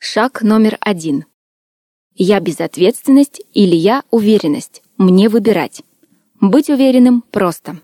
Шаг номер 1. Я безответственность или я уверенность. Мне выбирать. Быть уверенным просто.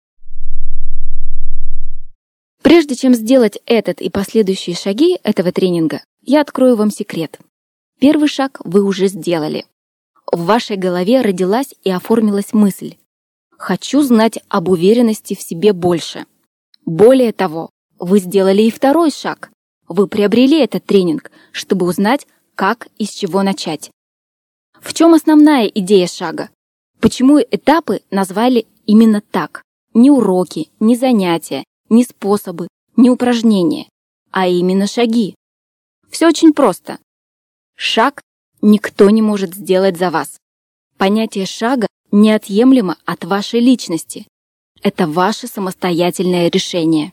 Прежде чем сделать этот и последующие шаги этого тренинга, я открою вам секрет. Первый шаг вы уже сделали. В вашей голове родилась и оформилась мысль: «Хочу знать об уверенности в себе больше». Более того, вы сделали и второй шаг. Вы приобрели этот тренинг, чтобы узнать, как и с чего начать. В чем основная идея шага? Почему этапы назвали именно так? Не уроки, не занятия, не способы, не упражнения, а именно шаги. Все очень просто. Шаг никто не может сделать за вас. Понятие шага неотъемлемо от вашей личности. Это ваше самостоятельное решение.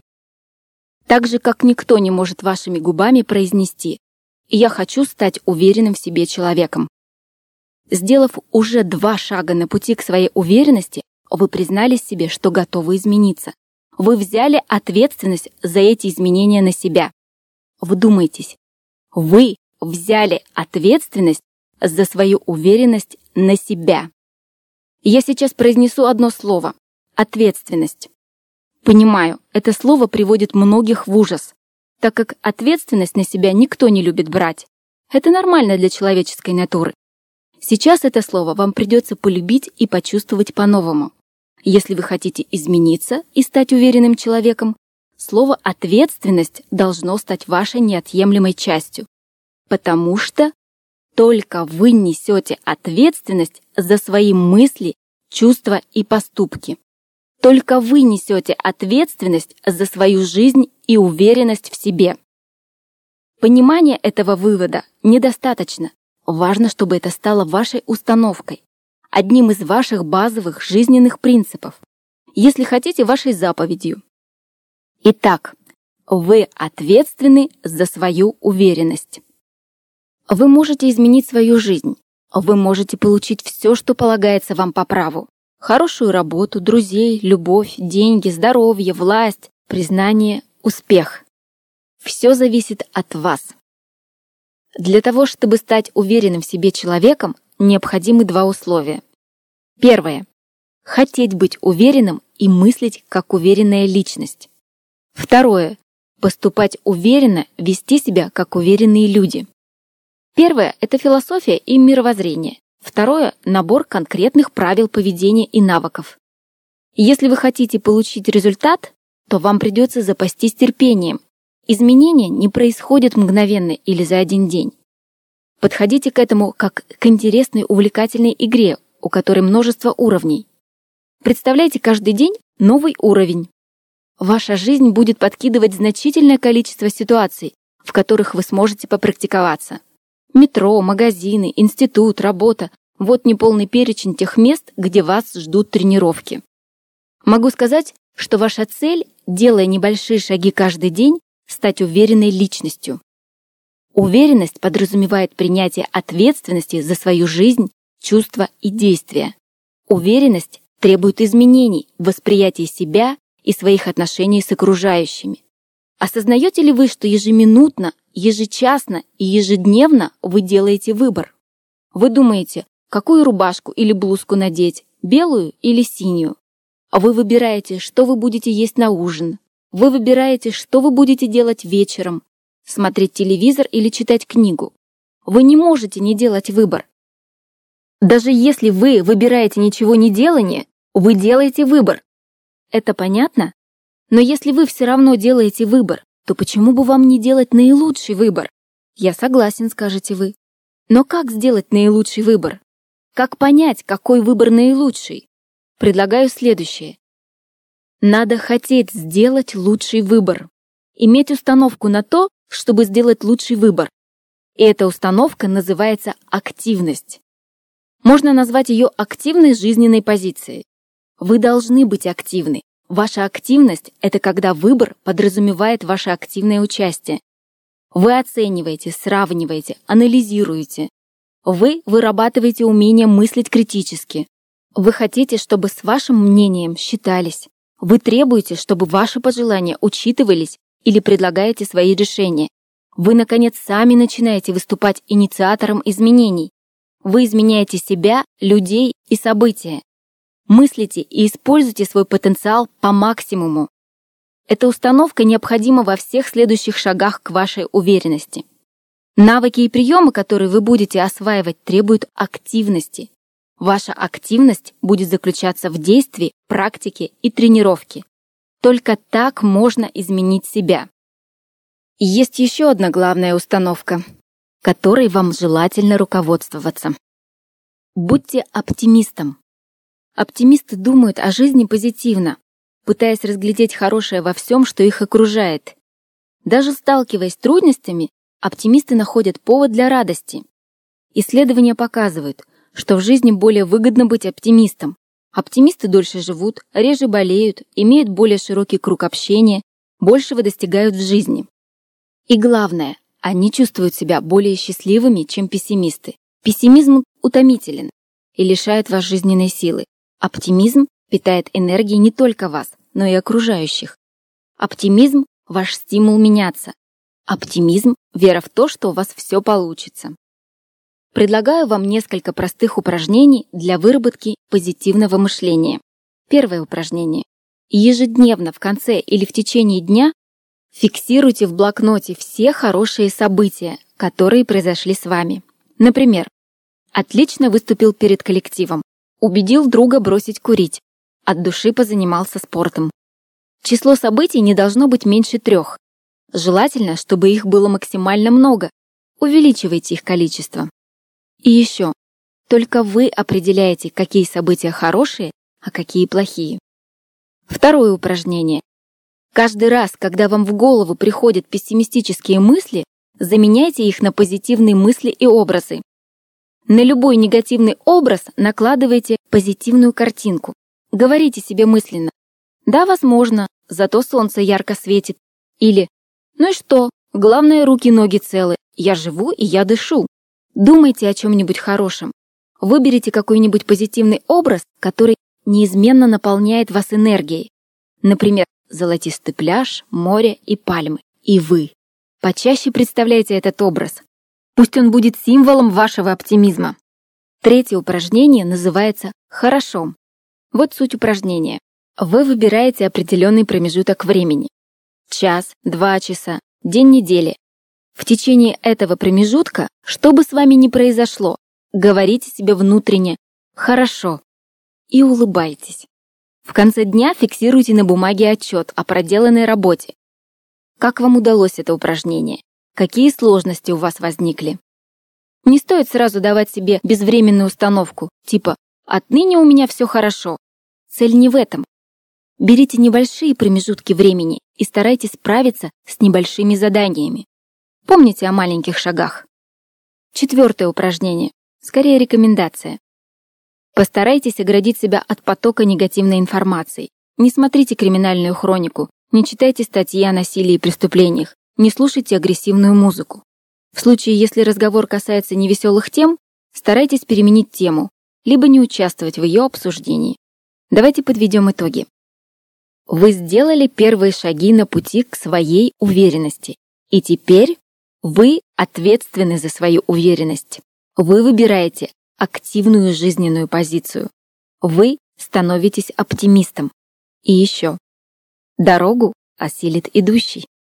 Так же, как никто не может вашими губами произнести «Я хочу стать уверенным в себе человеком». Сделав уже 2 шага на пути к своей уверенности, вы признали себе, что готовы измениться. Вы взяли ответственность за эти изменения на себя. Вдумайтесь, вы взяли ответственность за свою уверенность на себя. Я сейчас произнесу одно слово – ответственность. Понимаю, это слово приводит многих в ужас, так как ответственность на себя никто не любит брать. Это нормально для человеческой натуры. Сейчас это слово вам придется полюбить и почувствовать по-новому. Если вы хотите измениться и стать уверенным человеком, слово «ответственность» должно стать вашей неотъемлемой частью, потому что только вы несете ответственность за свои мысли, чувства и поступки. Только вы несете ответственность за свою жизнь и уверенность в себе. Понимания этого вывода недостаточно. Важно, чтобы это стало вашей установкой, одним из ваших базовых жизненных принципов, если хотите, вашей заповедью. Итак, вы ответственны за свою уверенность. Вы можете изменить свою жизнь. Вы можете получить все, что полагается вам по праву. Хорошую работу, друзей, любовь, деньги, здоровье, власть, признание, успех. Все зависит от вас. Для того, чтобы стать уверенным в себе человеком, необходимы 2 условия. Первое. Хотеть быть уверенным и мыслить как уверенная личность. Второе. Поступать уверенно, вести себя как уверенные люди. Первое – это философия и мировоззрение. Второе – набор конкретных правил поведения и навыков. Если вы хотите получить результат, то вам придется запастись терпением. Изменения не происходят мгновенно или за один день. Подходите к этому как к интересной, увлекательной игре, у которой множество уровней. Представляйте каждый день новый уровень. Ваша жизнь будет подкидывать значительное количество ситуаций, в которых вы сможете попрактиковаться. Метро, магазины, институт, работа – вот неполный перечень тех мест, где вас ждут тренировки. Могу сказать, что ваша цель, делая небольшие шаги каждый день, стать уверенной личностью. Уверенность подразумевает принятие ответственности за свою жизнь, чувства и действия. Уверенность требует изменений в восприятии себя и своих отношений с окружающими. Осознаете ли вы, что ежеминутно, ежечасно и ежедневно вы делаете выбор? Вы думаете, какую рубашку или блузку надеть, белую или синюю? Вы выбираете, что вы будете есть на ужин. Вы выбираете, что вы будете делать вечером, смотреть телевизор или читать книгу. Вы не можете не делать выбор. Даже если вы выбираете ничего не делание, вы делаете выбор. Это понятно? Но если вы все равно делаете выбор, то почему бы вам не делать наилучший выбор? Я согласен, скажете вы. Но как сделать наилучший выбор? Как понять, какой выбор наилучший? Предлагаю следующее. Надо хотеть сделать лучший выбор. Иметь установку на то, чтобы сделать лучший выбор. И эта установка называется активность. Можно назвать ее активной жизненной позицией. Вы должны быть активны. Ваша активность – это когда выбор подразумевает ваше активное участие. Вы оцениваете, сравниваете, анализируете. Вы вырабатываете умение мыслить критически. Вы хотите, чтобы с вашим мнением считались. Вы требуете, чтобы ваши пожелания учитывались или предлагаете свои решения. Вы, наконец, сами начинаете выступать инициатором изменений. Вы изменяете себя, людей и события. Мыслите и используйте свой потенциал по максимуму. Эта установка необходима во всех следующих шагах к вашей уверенности. Навыки и приемы, которые вы будете осваивать, требуют активности. Ваша активность будет заключаться в действии, практике и тренировке. Только так можно изменить себя. И есть еще одна главная установка, которой вам желательно руководствоваться. Будьте оптимистом. Оптимисты думают о жизни позитивно, пытаясь разглядеть хорошее во всем, что их окружает. Даже сталкиваясь с трудностями, оптимисты находят повод для радости. Исследования показывают, что в жизни более выгодно быть оптимистом. Оптимисты дольше живут, реже болеют, имеют более широкий круг общения, большего достигают в жизни. И главное, они чувствуют себя более счастливыми, чем пессимисты. Пессимизм утомителен и лишает вас жизненной силы. Оптимизм питает энергией не только вас, но и окружающих. Оптимизм – ваш стимул меняться. Оптимизм – вера в то, что у вас все получится. Предлагаю вам несколько простых упражнений для выработки позитивного мышления. Первое упражнение. Ежедневно в конце или в течение дня фиксируйте в блокноте все хорошие события, которые произошли с вами. Например, отлично выступил перед коллективом, убедил друга бросить курить, от души позанимался спортом. Число событий не должно быть меньше 3. Желательно, чтобы их было максимально много. Увеличивайте их количество. И еще, только вы определяете, какие события хорошие, а какие плохие. Второе упражнение. Каждый раз, когда вам в голову приходят пессимистические мысли, заменяйте их на позитивные мысли и образы. На любой негативный образ накладывайте позитивную картинку. Говорите себе мысленно: «Да, возможно, зато солнце ярко светит». Или «Ну и что? Главное, руки-ноги целы. Я живу и я дышу». Думайте о чем-нибудь хорошем. Выберите какой-нибудь позитивный образ, который неизменно наполняет вас энергией. Например, золотистый пляж, море и пальмы. И вы. Почаще представляйте этот образ. Пусть он будет символом вашего оптимизма. Третье упражнение называется «Хорошо». Вот суть упражнения. Вы выбираете определенный промежуток времени. Час, 2 часа, день недели. В течение этого промежутка, что бы с вами ни произошло, говорите себе внутренне «хорошо» и улыбайтесь. В конце дня фиксируйте на бумаге отчет о проделанной работе. Как вам удалось это упражнение? Какие сложности у вас возникли? Не стоит сразу давать себе безвременную установку, типа «отныне у меня все хорошо». Цель не в этом. Берите небольшие промежутки времени и старайтесь справиться с небольшими заданиями. Помните о маленьких шагах. Четвертое упражнение. Скорее рекомендация. Постарайтесь оградить себя от потока негативной информации. Не смотрите криминальную хронику, не читайте статьи о насилии и преступлениях, не слушайте агрессивную музыку. В случае, если разговор касается невеселых тем, старайтесь переменить тему, либо не участвовать в ее обсуждении. Давайте подведем итоги. Вы сделали первые шаги на пути к своей уверенности. И теперь вы ответственны за свою уверенность. Вы выбираете активную жизненную позицию. Вы становитесь оптимистом. И еще. Дорогу осилит идущий.